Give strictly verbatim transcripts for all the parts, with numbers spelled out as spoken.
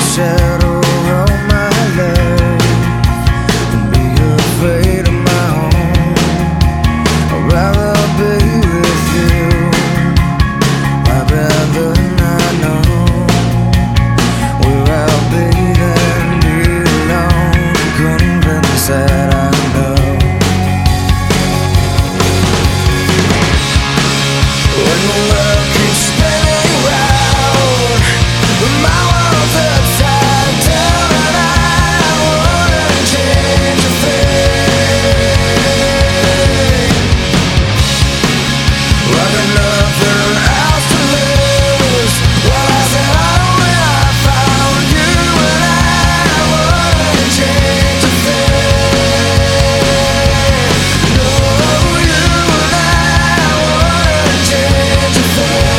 shadow of my life and be afraid of my own. I'd rather be with you. I'd rather not know where I'll be than be alone, convinced that I know. When the world keeps spinning round, my world's upside down, and I wouldn't change a thing. I've got nothing else to lose. Well, I said I when I found you, and I wouldn't change a thing. No, you and I wouldn't change a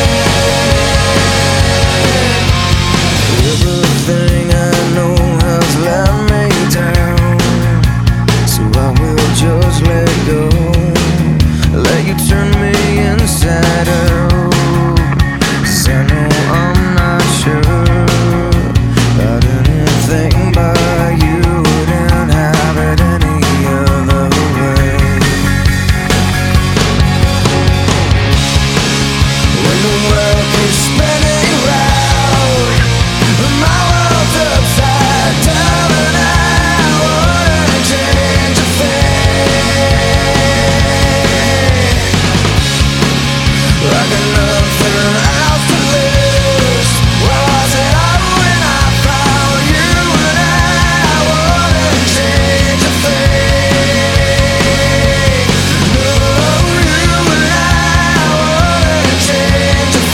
thing. Everything I know has let me down, so I will just let go, let you turn me inside out. 'Cause I know I'm not sure that anything but you wouldn't have it any other way. When the world keeps spinning round, my world's upside down, and I wouldn't change a thing. I got nothing else to lose. Well, I said I when I found you, and I wouldn't change a thing. No, you and I wouldn't change a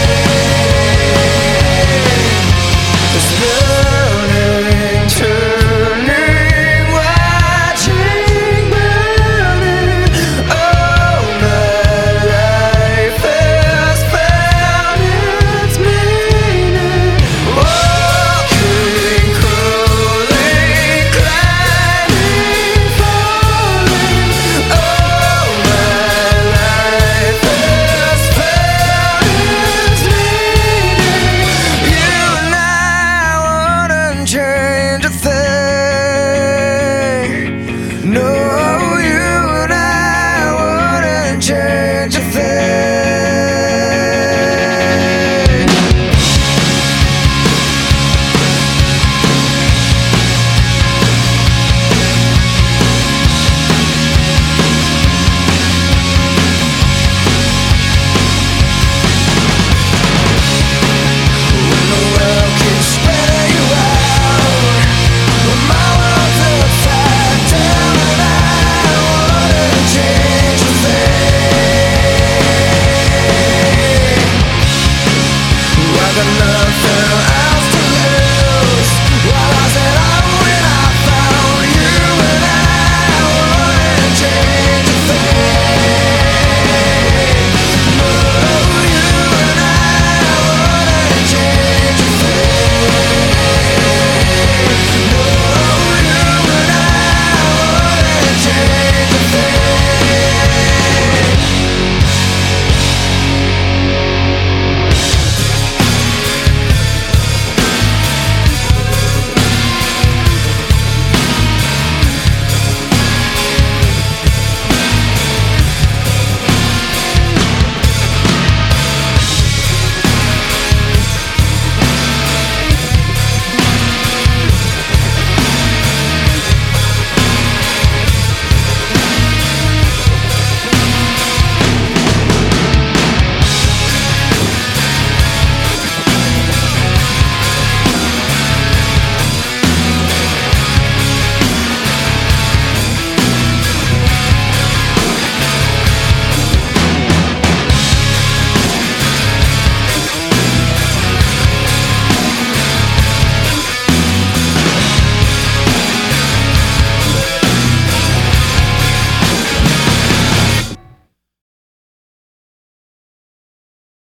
thing. It's burning, turning, watching, burning. Oh, my life has found its meaning. Walking, crawling, climbing, falling. Oh, my life has found its meaning. You and I wouldn't change a thing.